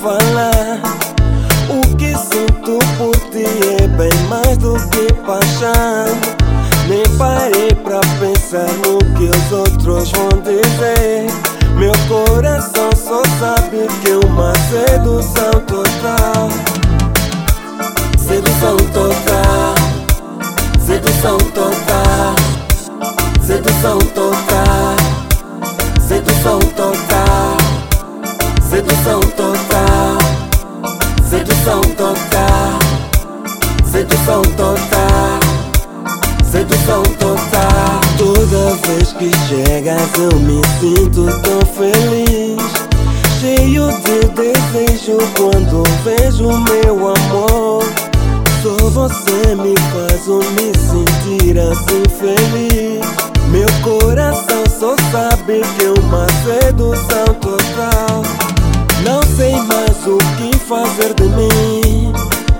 falar. O que sinto por ti é bem mais do que paixão. Nem parei pra pensar no que os outros vão dizer. Meu coração só sabe que uma sedução total. Sedução total. Sedução total. Sedução total. Sedução total. Sedução total. Sedução total. Sedução total. Sedução total. Toda vez que chegas eu me sinto tão feliz, cheio de desejo quando vejo meu amor. Só você me faz me sentir assim feliz. Meu coração só sabe que é uma sedução total. Não sei mais o que fazer de mim,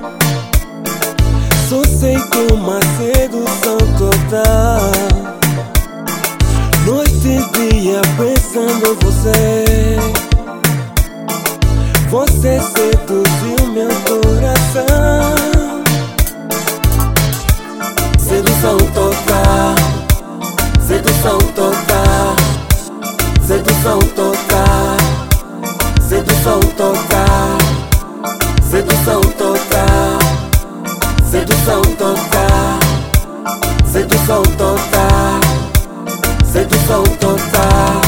só sei que é uma sedução total. Noite e dia pensando em você. Você seduziu meu coração. Sedução total. Sedução total. Sedução total. Sedução total. Sedução total. Sedução total. Sedução total. Sedução total.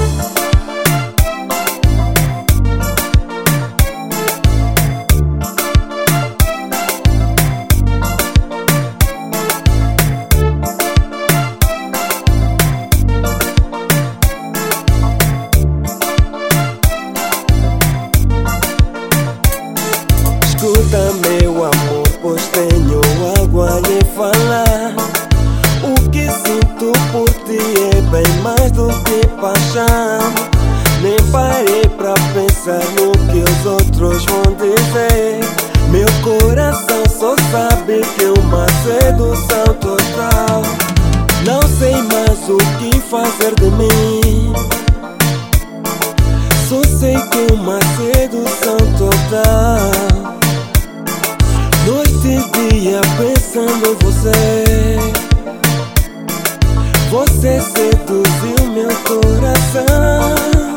Escuta meu amor, pois tenho algo a lhe falar. O que sinto por ti é bem mais do que paixão. Nem parei pra pensar no que os outros vão dizer. Meu coração só sabe que é uma sedução total. Não sei mais o que fazer de mim, só sei que é uma sedução total. Noite e dia pensando em você. Você seduziu meu coração.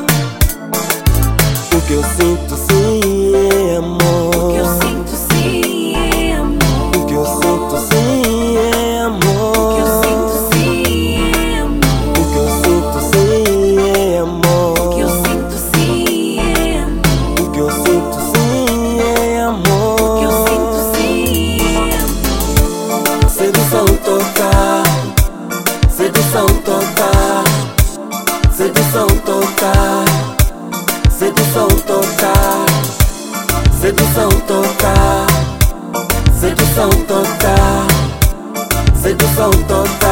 O que eu sinto sim é amor. O que eu sinto sim é amor. O que eu sinto sim é amor. O que eu sinto sim é amor. O que eu sinto sim é amor. O que eu sinto sim é amor. O que eu sinto sim é amor. O que eu sinto sim é amor. Sedução total. Sedução total. Sedução total. Sedução total. Sedução total. Sedução total. Sedução total.